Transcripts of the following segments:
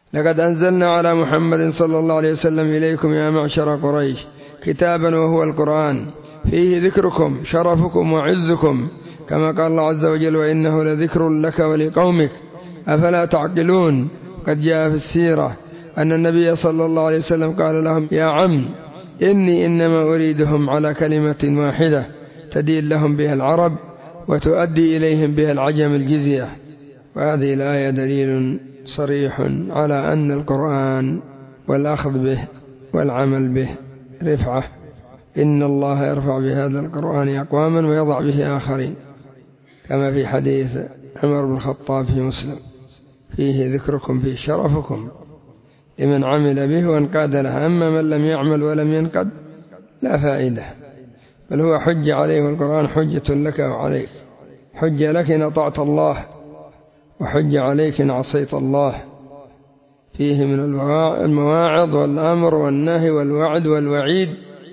لقد أنزلنا على محمد صلى الله عليه وسلم إليكم يا معشر قريش كتابا وهو القرآن فيه ذكركم شرفكم وعزكم، كما قال الله عز وجل وإنه لذكر لك ولقومك أفلا تعقلون. قد جاء في السيرة أن النبي صلى الله عليه وسلم قال لهم يا عم إني إنما أريدهم على كلمة واحدة تدين لهم بها العرب وتؤدي إليهم بها العجم الجزية. وهذه الآية دليل صريح على أن القرآن والأخذ به والعمل به رفعة، إن الله يرفع بهذا القرآن أقواما ويضع به آخرين، كما في حديث عمر بن الخطاب في مسلم فيه ذكركم فيه شرفكم لمن عمل به وانقاد له، أما من لم يعمل ولم ينقد لا فائدة، بل هو حجة عليه، والقرآن حجة لك وعليك، حجة لك إن أطعت الله وحجة عليك إن عصيت الله. فيه من المواعظ والأمر والنهي والوعد والوعيد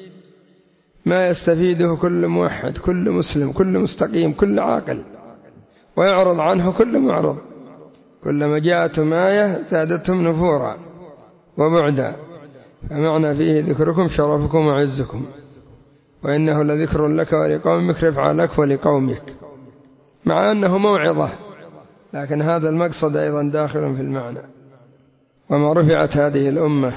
ما يستفيده كل موحد، كل مسلم، كل مستقيم، كل عاقل، ويعرض عنه كل معرض. كلما جاءتهم آية زادتهم نفورا وبعدا. فمعنى فيه ذكركم شرفكم وعزكم، وإنه لذكر لك ولقومك رفع لك ولقومك، مع أنه موعظة، لكن هذا المقصد أيضا داخل في المعنى. وما رفعت هذه الأمة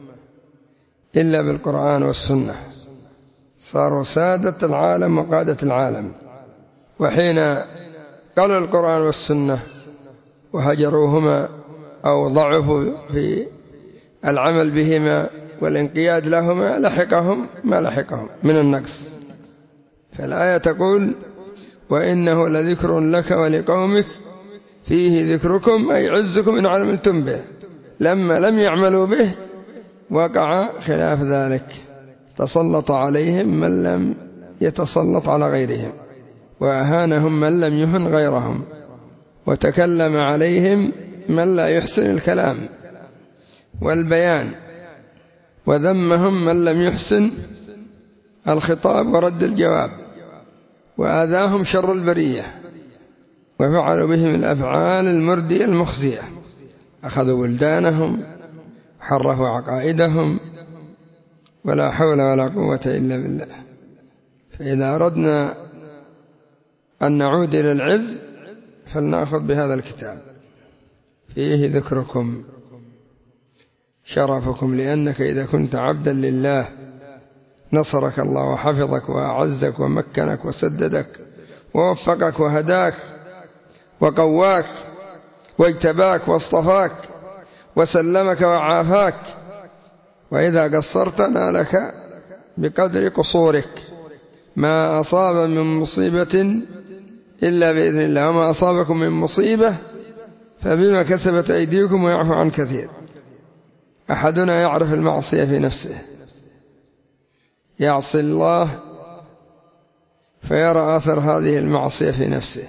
إلا بالقرآن والسنة، صاروا سادة العالم وقادة العالم. وحين قالوا القرآن والسنة وهجروهما أو ضعفوا في العمل بهما والانقياد لهما لحقهم ما لحقهم من النقص. فالآية تقول وإنه لذكر لك ولقومك فيه ذكركم أي عزكم إن عملتم به. لما لم يعملوا به وقع خلاف ذلك، تسلط عليهم من لم يتسلط على غيرهم، وأهانهم من لم يهن غيرهم، وتكلم عليهم من لا يحسن الكلام والبيان، وذمهم من لم يحسن الخطاب ورد الجواب، وآذاهم شر البرية، وفعلوا بهم الأفعال المردية المخزية، أخذوا بلدانهم، حرفوا عقائدهم، ولا حول ولا قوة إلا بالله. فإذا أردنا أن نعود إلى العز فلنأخذ بهذا الكتاب فيه ذكركم شرفكم، لأنك إذا كنت عبدا لله نصرك الله وحفظك وأعزك ومكنك وسددك ووفقك وهداك وقواك واجتباك واصطفاك وسلمك وعافاك. وإذا قصرت نالك بقدر قصورك. ما أصاب من مصيبة إلا بإذن الله، وما أصابكم من مصيبة فبما كسبت أيديكم ويعفو عن كثير. أحدنا يعرف المعصية في نفسه، يعصي الله فيرى أثر هذه المعصية في نفسه،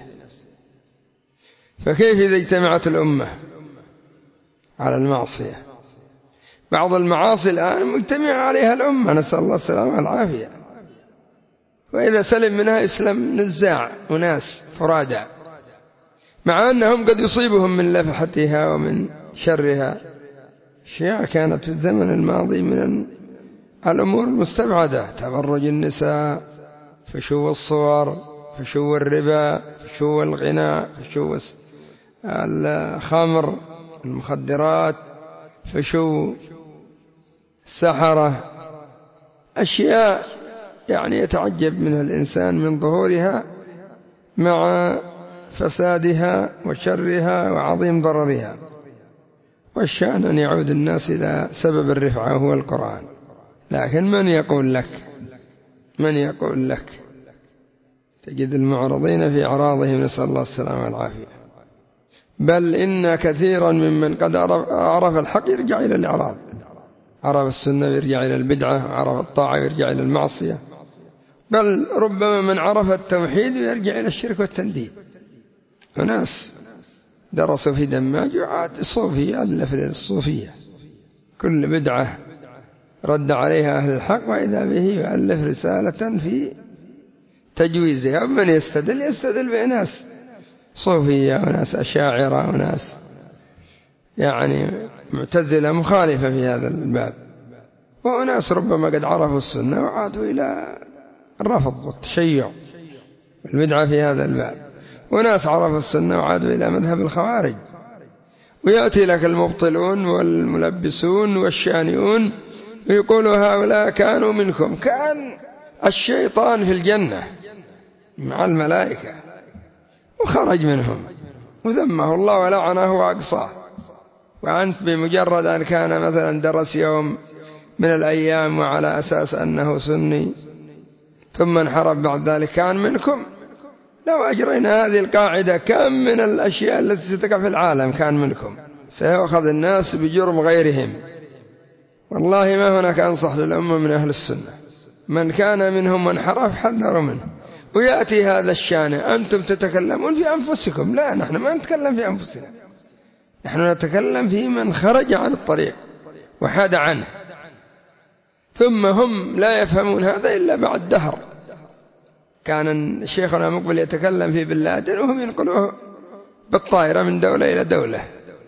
فكيف إذا اجتمعت الأمة على المعصية؟ بعض المعاصي الآن مجتمع عليها الأمة، نسأل الله السلامة والعافية، وإذا سلم منها إسلام نزاع وناس فرادى، مع أنهم قد يصيبهم من لفحتها ومن شرها أشياء كانت في الزمن الماضي من الأمور المستبعدة، تبرج النساء، فشو الصور، فشو الربا، فشو الغناء، فشو الخمر، المخدرات، فشو السحرة، أشياء يعني يتعجب منها الإنسان من ظهورها مع فسادها وشرها وعظيم ضررها. والشأن أن يعود الناس إلى سبب الرفعة هو القرآن. لكن من يقول لك تجد المعرضين في أعراضهم، نسأل الله السلامة والعافية. بل إن كثيرا ممن قد عرف الحق يرجع إلى الإعراض، عرف السنة يرجع إلى البدعة، عرف الطاعة يرجع إلى المعصية، بل ربما من عرف التوحيد يرجع إلى الشرك والتنديد. وناس درسوا في دماج وعاد صوفية، ألف الصوفية، كل بدعة رد عليها أهل الحق وإذا به يؤلف رسالة في تجويزها. ومن يستدل بناس صوفية وناس أشاعرة وناس يعني معتزلة مخالفة في هذا الباب، وأناس ربما قد عرفوا السنة وعادوا إلى الرفض والتشيع والبدعة في هذا الباب، وناس عرفوا السنة وعادوا إلى مذهب الخوارج. ويأتي لك المبطلون والملبسون والشانئون ويقولوا هؤلاء كانوا منكم. كان الشيطان في الجنة مع الملائكة وخرج منهم وذمه الله ولعنه وأقصاه، وأنت بمجرد أن كان مثلا درس يوم من الأيام وعلى أساس أنه سني ثم انحرف بعد ذلك كان منكم. لو أجرينا هذه القاعدة كم من الأشياء التي ستقع في العالم كان منكم، سيأخذ الناس بجرم غيرهم. والله ما هناك أنصح للأمة من أهل السنة، من كان منهم منحرف حذروا منه. ويأتي هذا الشان أنتم تتكلمون في أنفسكم، لا نحن ما نتكلم في أنفسنا، نحن نتكلم في من خرج عن الطريق وحاد عنه، ثم هم لا يفهمون هذا إلا بعد دهر. كان شيخنا مقبل يتكلم في بن لادن وهم ينقلوه بالطائرة من دولة إلى دولة.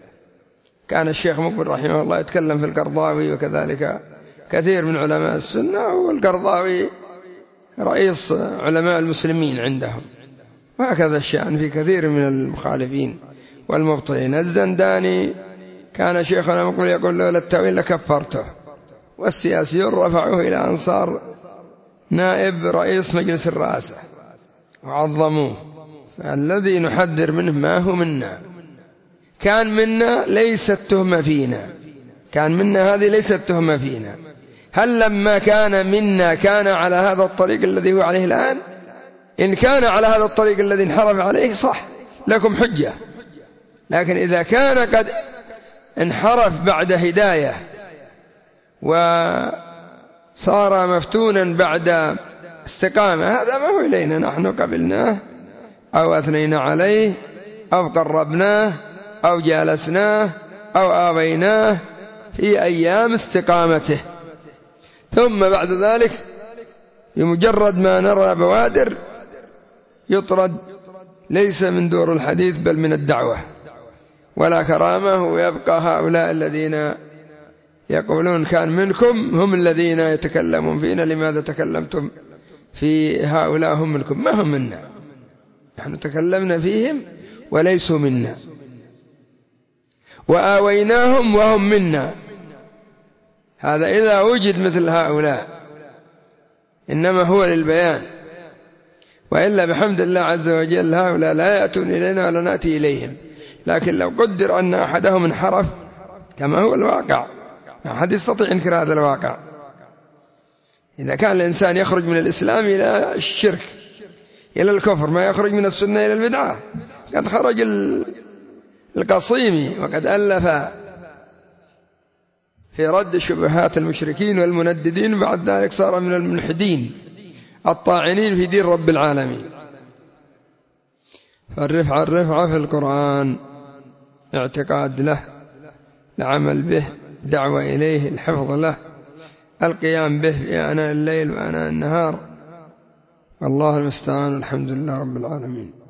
كان الشيخ مقبل رحمه الله يتكلم في القرضاوي، وكذلك كثير من علماء السنة، والقرضاوي رئيس علماء المسلمين عندهم. وهكذا الشأن في كثير من المخالفين والمبطلين. الزنداني كان شيخنا مقبل يقول له للتأويل لكفرته، والسياسيون رفعوه إلى أن صار نائب رئيس مجلس الرئاسة وعظموه. فالذي نحذر منه ما هو منا، كان منا ليست تهمة فينا، كان منا هذه ليست تهمة فينا. هل لما كان منا كان على هذا الطريق الذي هو عليه الآن؟ إن كان على هذا الطريق الذي انحرف عليه صح لكم حجة، لكن إذا كان قد انحرف بعد هداية وصار مفتونا بعد استقامة، هذا ما هو إلينا، نحن قبلناه أو أثنينا عليه أو قربناه أو جالسناه أو آويناه في أيام استقامته، ثم بعد ذلك بمجرد ما نرى بوادر يطرد، ليس من دور الحديث بل من الدعوة ولا كرامة. ويبقى هؤلاء الذين يقولون كان منكم هم الذين يتكلمون فينا، لماذا تكلمتم في هؤلاء؟ هم منكم ما هم منا، نحن تكلمنا فيهم وليسوا منا، وآويناهم وهم منا. هذا إذا وجد مثل هؤلاء، إنما هو للبيان، وإلا بحمد الله عز وجل هؤلاء لا يأتون إلينا ولا نأتي إليهم. لكن لو قدر أن أحدهم انحرف كما هو الواقع، ما أحد يستطيع إنكار هذا الواقع. إذا كان الإنسان يخرج من الإسلام إلى الشرك إلى الكفر، ما يخرج من السنة إلى البدعة. قد خرج القصيمي وقد ألف في رد شبهات المشركين والمنددين، بعد ذلك صار من الملحدين الطاعنين في دين رب العالمين. فالرفعة في القرآن اعتقاد له، العمل به، دعوة إليه، الحفظ له، القيام به في آناء الليل وآناء النهار. والله المستعان. الحمد لله رب العالمين.